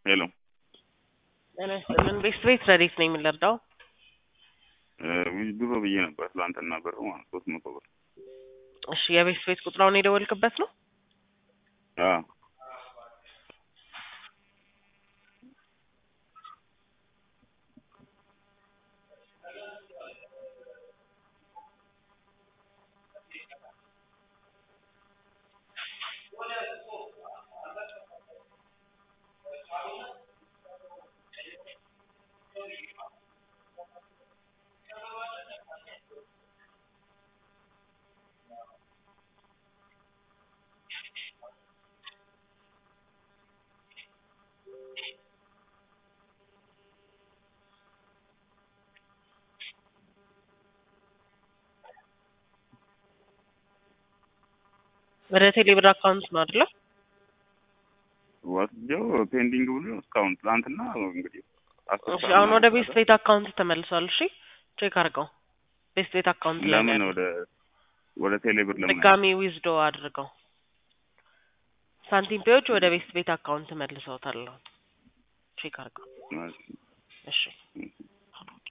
ሄሎ ምን ቤት ረዲት ነኝ የምንረዳው? ብዙ ብዬ ነበር ትላንትና ብር ማለት 300 ብር። እሺ የቤት ቁጥራውን የደወልክበት ነው? አዎ ወደ ቴሌብር አካውንት ነው አይደል? ወስደው ፔንዲንግ ብሎ እስካሁን ትላንትና እንግዲህ እሺ አሁን ወደ ቤት አካውንት ተመልሷል። እሺ ቼክ አድርገው። ቤት አካውንት ላይ ለምን ወደ ቴሌብር ለምን ድጋሚ ዊዝዶ አድርገው። ሳንቲም ፔዎች ወደ ቤት አካውንት መልሰውታል። ቼክ አድርገው። እሺ